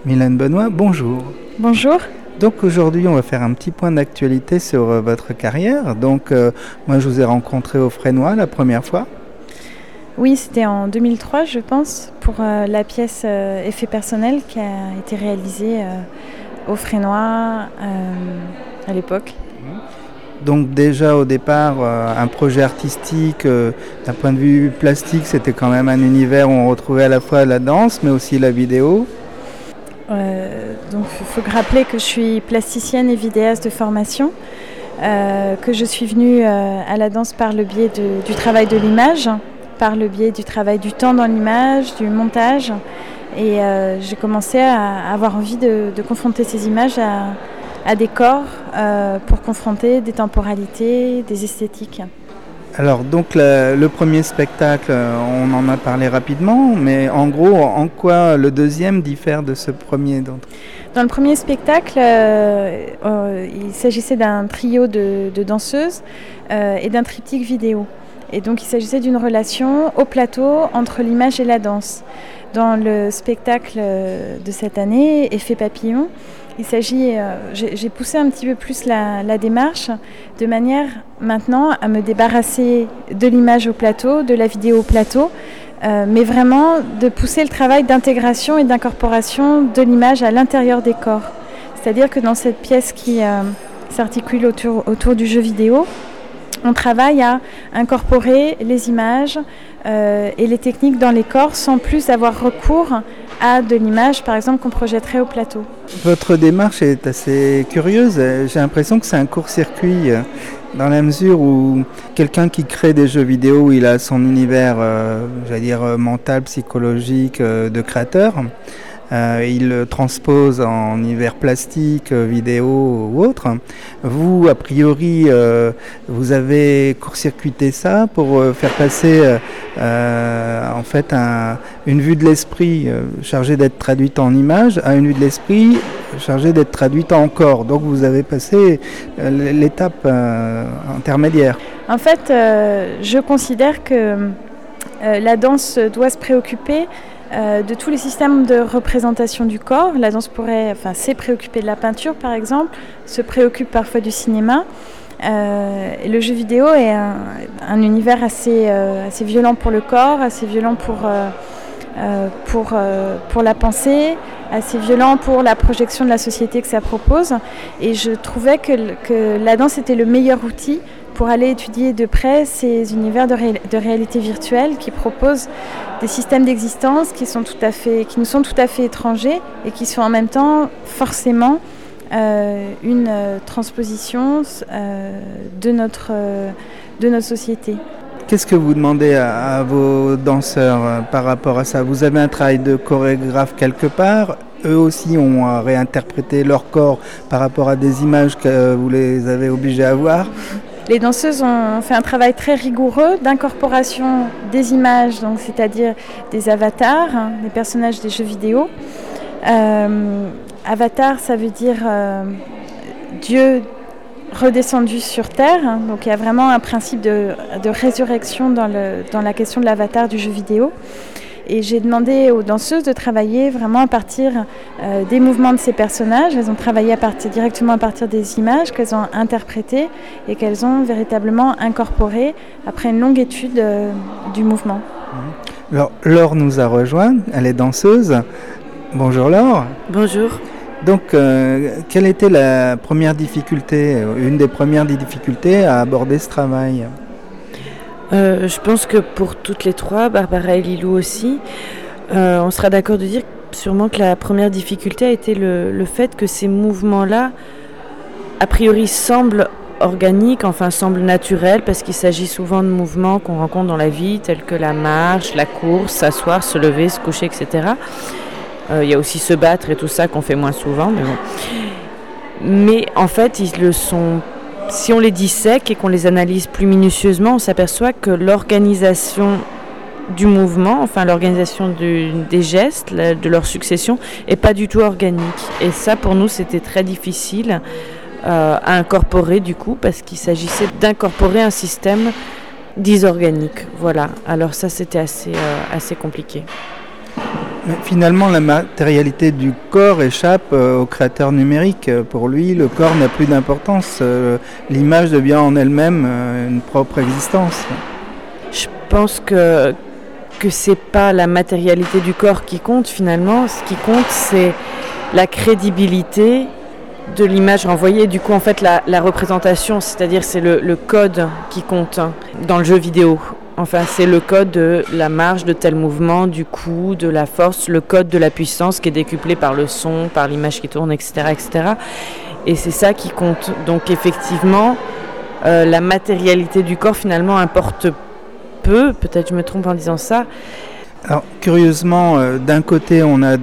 Mylène Benoît, bonjour. Bonjour. Donc aujourd'hui, on va faire un petit point d'actualité sur votre carrière. Donc moi, je vous ai rencontré au Fresnoy la première fois. Oui, c'était en 2003, je pense, pour la pièce Effet personnel qui a été réalisée au Fresnoy à l'époque. Donc déjà au départ, un projet artistique, d'un point de vue plastique, c'était quand même un univers où on retrouvait à la fois la danse, mais aussi la vidéo. Donc il faut rappeler que je suis plasticienne et vidéaste de formation, que je suis venue à la danse par le biais du travail de l'image, par le biais du travail du temps dans l'image, du montage. Et j'ai commencé à avoir envie de confronter ces images à des corps pour confronter des temporalités, des esthétiques. Alors donc le premier spectacle, on en a parlé rapidement, mais en gros, en quoi le deuxième diffère de ce premier d'entre eux ? Dans le premier spectacle, il s'agissait d'un trio de danseuses et d'un triptyque vidéo. Et donc il s'agissait d'une relation au plateau entre l'image et la danse. Dans le spectacle de cette année, Effet papillon, il s'agit, j'ai poussé un petit peu plus la démarche de manière maintenant à me débarrasser de l'image au plateau, de la vidéo au plateau, mais vraiment de pousser le travail d'intégration et d'incorporation de l'image à l'intérieur des corps. C'est-à-dire que dans cette pièce qui s'articule autour du jeu vidéo, on travaille à incorporer les images et les techniques dans les corps sans plus avoir recours à de l'image, par exemple, qu'on projetterait au plateau. Votre démarche est assez curieuse. J'ai l'impression que c'est un court-circuit dans la mesure où quelqu'un qui crée des jeux vidéo, il a son univers, mental, psychologique de créateur. Il le transpose en univers plastique, vidéo ou autre. Vous, a priori, vous avez court-circuité ça pour faire passer en fait une vue de l'esprit chargée d'être traduite en image à une vue de l'esprit chargée d'être traduite en corps. Donc vous avez passé l'étape intermédiaire. En fait, je considère que la danse doit se préoccuper de tous les systèmes de représentation du corps. La danse s'est préoccupée de la peinture par exemple, se préoccupe parfois du cinéma. Et le jeu vidéo est un univers assez violent pour le corps, assez violent pour la pensée, assez violent pour la projection de la société que ça propose. Et je trouvais que la danse était le meilleur outil pour aller étudier de près ces univers de réalité virtuelle qui proposent des systèmes d'existence qui nous sont tout à fait étrangers et qui sont en même temps forcément une transposition de notre société. Qu'est-ce que vous demandez à vos danseurs par rapport à ça ? Vous avez un travail de chorégraphe quelque part ? Eux aussi ont réinterprété leur corps par rapport à des images que vous les avez obligés à voir ? Les danseuses ont fait un travail très rigoureux d'incorporation des images, donc c'est-à-dire des avatars, des personnages des jeux vidéo. Avatar, ça veut dire Dieu redescendu sur Terre. Donc il y a vraiment un principe de résurrection dans la question de l'avatar du jeu vidéo. Et j'ai demandé aux danseuses de travailler vraiment à partir des mouvements de ces personnages. Elles ont travaillé directement à partir des images qu'elles ont interprétées et qu'elles ont véritablement incorporées après une longue étude du mouvement. Alors, Laure nous a rejoint, elle est danseuse. Bonjour Laure. Bonjour. Donc, quelle était la première difficulté, une des premières difficultés à aborder ce travail ? Je pense que pour toutes les trois, Barbara et Lilou aussi, on sera d'accord de dire sûrement que la première difficulté a été le fait que ces mouvements-là, a priori, semblent organiques, semblent naturels, parce qu'il s'agit souvent de mouvements qu'on rencontre dans la vie, tels que la marche, la course, s'asseoir, se lever, se coucher, etc. Il y a aussi se battre et tout ça qu'on fait moins souvent, mais bon. Mais en fait, ils le sont. Si on les dissèque et qu'on les analyse plus minutieusement, on s'aperçoit que l'organisation du mouvement, l'organisation des gestes, de leur succession, est pas du tout organique. Et ça, pour nous, c'était très difficile à incorporer du coup, parce qu'il s'agissait d'incorporer un système disorganique. Voilà. Alors ça, c'était assez compliqué. Mais finalement, la matérialité du corps échappe au créateur numérique. Pour lui, le corps n'a plus d'importance. L'image devient en elle-même une propre existence. Je pense que c'est pas la matérialité du corps qui compte finalement. Ce qui compte, c'est la crédibilité de l'image renvoyée. Du coup, en fait, la représentation, c'est-à-dire c'est le code qui compte dans le jeu vidéo. Enfin, c'est le code de la marge de tel mouvement, du coup, de la force, le code de la puissance qui est décuplé par le son, par l'image qui tourne, etc., etc. Et c'est ça qui compte. Donc, effectivement, la matérialité du corps, finalement, importe peu. Peut-être je me trompe en disant ça. Alors, curieusement, d'un côté, on a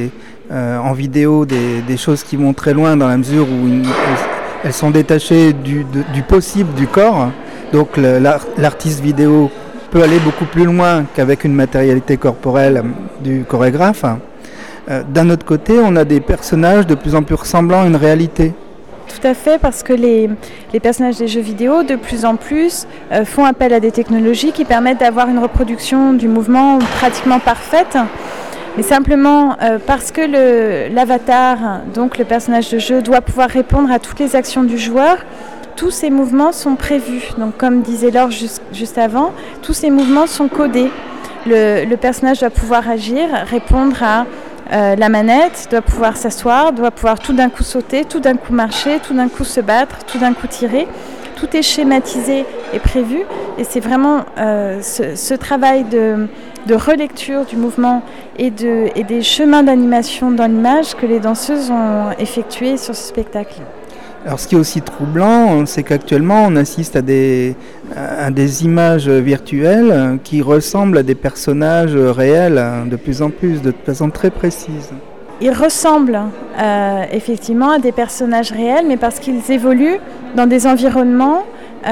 en vidéo des choses qui vont très loin dans la mesure où elles sont détachées du possible du corps. Donc, l'artiste vidéo peut aller beaucoup plus loin qu'avec une matérialité corporelle du chorégraphe. D'un autre côté, on a des personnages de plus en plus ressemblant à une réalité. Tout à fait, parce que les personnages des jeux vidéo, de plus en plus, font appel à des technologies qui permettent d'avoir une reproduction du mouvement pratiquement parfaite. Mais simplement parce que l'avatar, donc le personnage de jeu, doit pouvoir répondre à toutes les actions du joueur, tous ces mouvements sont prévus. Donc comme disait Laure juste avant, tous ces mouvements sont codés. Le personnage doit pouvoir agir, répondre à la manette, doit pouvoir s'asseoir, doit pouvoir tout d'un coup sauter, tout d'un coup marcher, tout d'un coup se battre, tout d'un coup tirer. Tout est schématisé et prévu. Et c'est vraiment ce travail de relecture du mouvement et des chemins d'animation dans l'image que les danseuses ont effectué sur ce spectacle. Alors ce qui est aussi troublant, c'est qu'actuellement on assiste à des images virtuelles qui ressemblent à des personnages réels de plus en plus, de façon très précise. Ils ressemblent effectivement à des personnages réels, mais parce qu'ils évoluent dans des environnements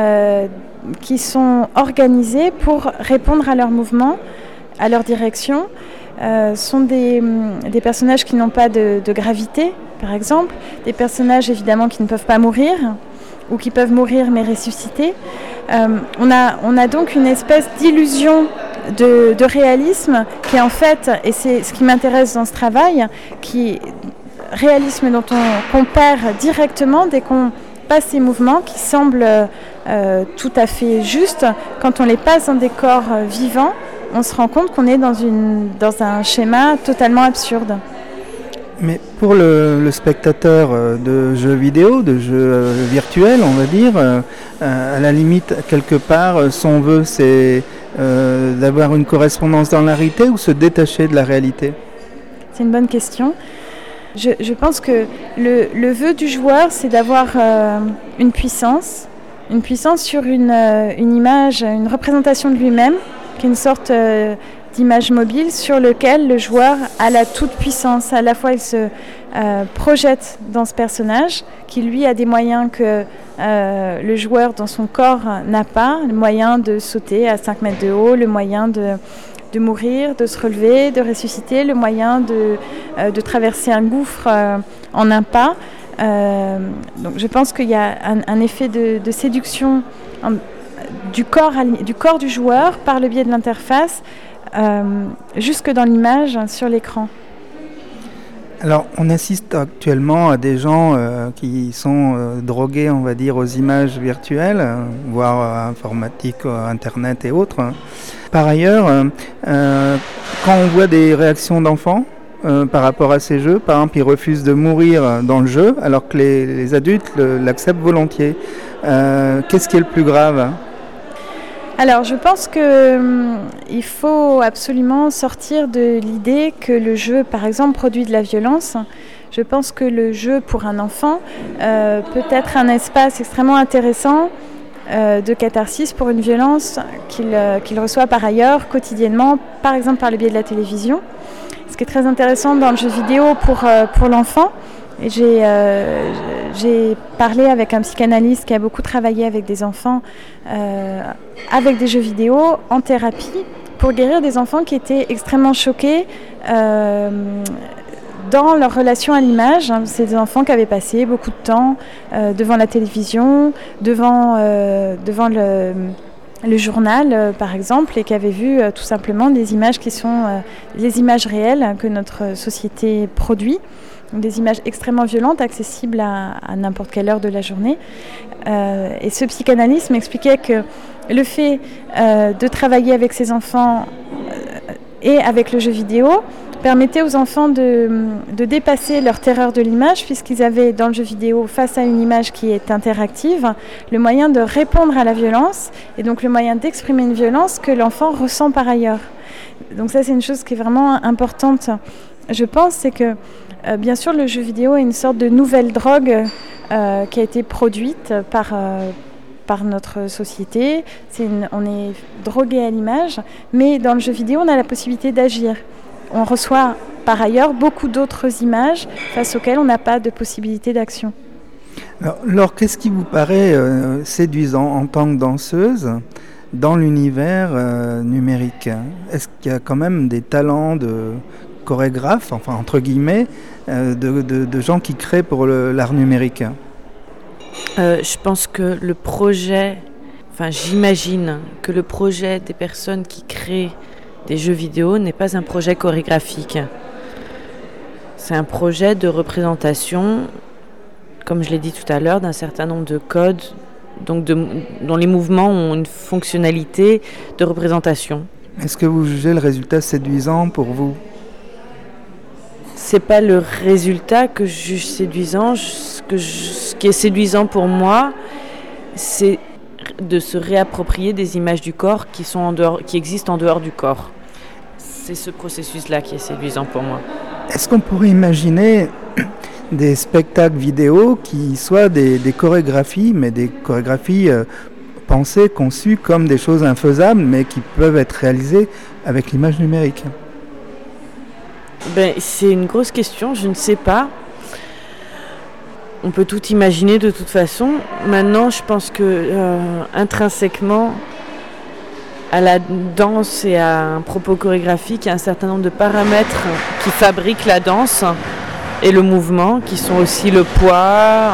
qui sont organisés pour répondre à leurs mouvements, à leur direction. Sont des personnages qui n'ont pas de gravité, par exemple, des personnages évidemment qui ne peuvent pas mourir ou qui peuvent mourir mais ressusciter. On a donc une espèce d'illusion de réalisme qui est en fait, et c'est ce qui m'intéresse dans ce travail, réalisme dont on compare directement dès qu'on passe ces mouvements qui semblent tout à fait justes. Quand on les passe dans des corps vivants, on se rend compte qu'on est dans un schéma totalement absurde. Mais pour le spectateur de jeux vidéo, de jeux virtuels, on va dire, à la limite, quelque part, son vœu, c'est d'avoir une correspondance dans la réalité ou se détacher de la réalité ? C'est une bonne question. Je pense que le vœu du joueur, c'est d'avoir une puissance sur une image, une représentation de lui-même, qui est une sorte d'image mobile sur lequel le joueur a la toute-puissance. À la fois, il se projette dans ce personnage qui, lui, a des moyens que le joueur dans son corps n'a pas, le moyen de sauter à 5 mètres de haut, le moyen de mourir, de se relever, de ressusciter, le moyen de traverser un gouffre en un pas. Donc je pense qu'il y a un effet de séduction du corps du joueur par le biais de l'interface jusque dans l'image sur l'écran. Alors on assiste actuellement à des gens qui sont drogués, on va dire, aux images virtuelles, voire informatiques, internet et autres. Par ailleurs, quand on voit des réactions d'enfants par rapport à ces jeux, par exemple ils refusent de mourir dans le jeu alors que les adultes l'acceptent volontiers. Qu'est-ce qui est le plus grave ? Alors je pense qu'il faut absolument sortir de l'idée que le jeu, par exemple, produit de la violence. Je pense que le jeu pour un enfant peut être un espace extrêmement intéressant de catharsis pour une violence qu'il reçoit par ailleurs quotidiennement, par exemple par le biais de la télévision. Ce qui est très intéressant dans le jeu vidéo pour l'enfant, et j'ai parlé avec un psychanalyste qui a beaucoup travaillé avec des enfants avec des jeux vidéo en thérapie pour guérir des enfants qui étaient extrêmement choqués dans leur relation à l'image. C'est des enfants qui avaient passé beaucoup de temps devant la télévision, devant le journal, par exemple, et qui avait vu tout simplement des images qui sont les images réelles que notre société produit, donc des images extrêmement violentes, accessibles à n'importe quelle heure de la journée. Et ce psychanalyste m'expliquait que le fait de travailler avec ses enfants et avec le jeu vidéo permettait aux enfants de dépasser leur terreur de l'image, puisqu'ils avaient dans le jeu vidéo, face à une image qui est interactive, le moyen de répondre à la violence, et donc le moyen d'exprimer une violence que l'enfant ressent par ailleurs. Donc ça, c'est une chose qui est vraiment importante, je pense, c'est que bien sûr le jeu vidéo est une sorte de nouvelle drogue qui a été produite par notre société. On est drogué à l'image, mais dans le jeu vidéo, on a la possibilité d'agir. On reçoit par ailleurs beaucoup d'autres images face auxquelles on n'a pas de possibilité d'action. Alors, qu'est-ce qui vous paraît séduisant en tant que danseuse dans l'univers numérique ? Est-ce qu'il y a quand même des talents de chorégraphes, enfin entre guillemets, de gens qui créent pour l'art numérique ? Je pense que j'imagine que le projet des personnes qui créent des jeux vidéo n'est pas un projet chorégraphique. C'est un projet de représentation, comme je l'ai dit tout à l'heure, d'un certain nombre de codes, donc dont les mouvements ont une fonctionnalité de représentation. Est-ce que vous jugez le résultat séduisant pour vous ? C'est pas le résultat que je juge séduisant. Ce qui est séduisant pour moi, c'est de se réapproprier des images du corps qui existent en dehors du corps. C'est ce processus-là qui est séduisant pour moi. Est-ce qu'on pourrait imaginer des spectacles vidéo qui soient des chorégraphies, mais des chorégraphies pensées, conçues comme des choses infaisables, mais qui peuvent être réalisées avec l'image numérique ? C'est une grosse question, je ne sais pas. On peut tout imaginer de toute façon. Maintenant, je pense que intrinsèquement, à la danse et à un propos chorégraphique, il y a un certain nombre de paramètres qui fabriquent la danse et le mouvement, qui sont aussi le poids,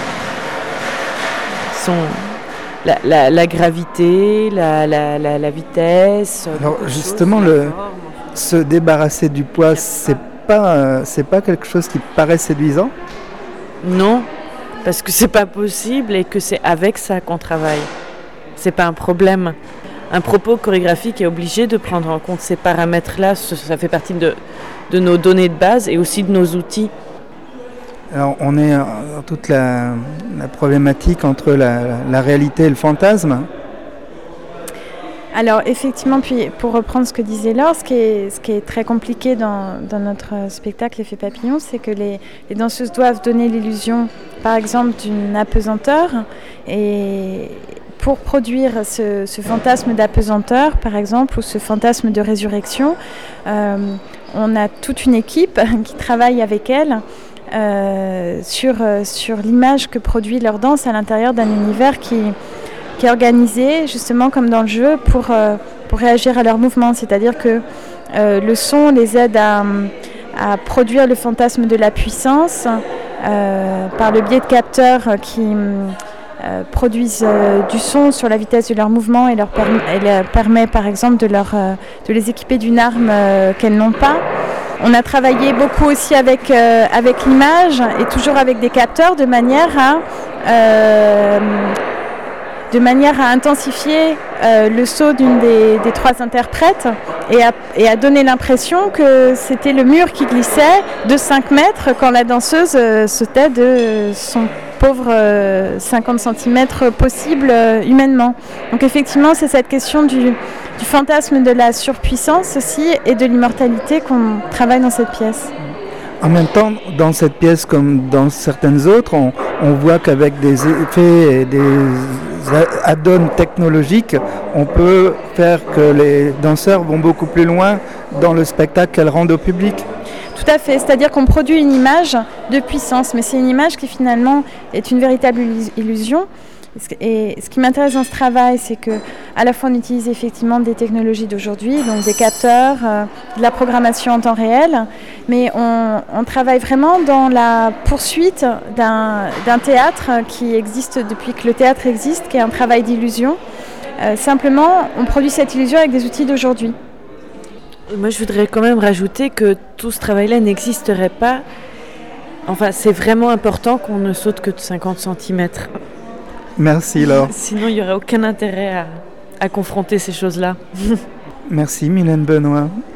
la gravité, la vitesse. Alors justement, se débarrasser du poids, c'est pas quelque chose qui paraît séduisant ? Non, parce que c'est pas possible et que c'est avec ça qu'on travaille. C'est pas un problème. Un propos chorégraphique est obligé de prendre en compte ces paramètres-là. Ça fait partie de nos données de base et aussi de nos outils. Alors, on est dans toute la problématique entre la réalité et le fantasme. Alors effectivement, puis pour reprendre ce que disait Laure, ce qui est très compliqué dans notre spectacle L'effet papillon, c'est que les danseuses doivent donner l'illusion, par exemple, d'une apesanteur, et pour produire ce fantasme d'apesanteur, par exemple, ou ce fantasme de résurrection, on a toute une équipe qui travaille avec elles sur l'image que produit leur danse à l'intérieur d'un univers qui est organisé, justement comme dans le jeu, pour réagir à leurs mouvements. C'est-à-dire que le son les aide à produire le fantasme de la puissance par le biais de capteurs qui produisent du son sur la vitesse de leur mouvement et leur permet par exemple de les équiper d'une arme qu'elles n'ont pas. On a travaillé beaucoup aussi avec l'image et toujours avec des capteurs de manière à intensifier le saut d'une des trois interprètes et à donner l'impression que c'était le mur qui glissait de 5 mètres quand la danseuse sautait de son pauvre 50 cm possible humainement. Donc effectivement, c'est cette question du fantasme de la surpuissance aussi et de l'immortalité qu'on travaille dans cette pièce. En même temps, dans cette pièce comme dans certaines autres, on voit qu'avec des effets et des add-ons technologiques, on peut faire que les danseurs vont beaucoup plus loin dans le spectacle qu'elles rendent au public. Tout à fait, c'est-à-dire qu'on produit une image de puissance, mais c'est une image qui finalement est une véritable illusion. Et ce qui m'intéresse dans ce travail, c'est que à la fois on utilise effectivement des technologies d'aujourd'hui, donc des capteurs, de la programmation en temps réel, mais on travaille vraiment dans la poursuite d'un théâtre qui existe depuis que le théâtre existe, qui est un travail d'illusion. Simplement, on produit cette illusion avec des outils d'aujourd'hui. Moi, je voudrais quand même rajouter que tout ce travail-là n'existerait pas. Enfin, c'est vraiment important qu'on ne saute que de 50 cm. Merci Laure. Sinon, il n'y aurait aucun intérêt à confronter ces choses-là. Merci Mylène Benoît.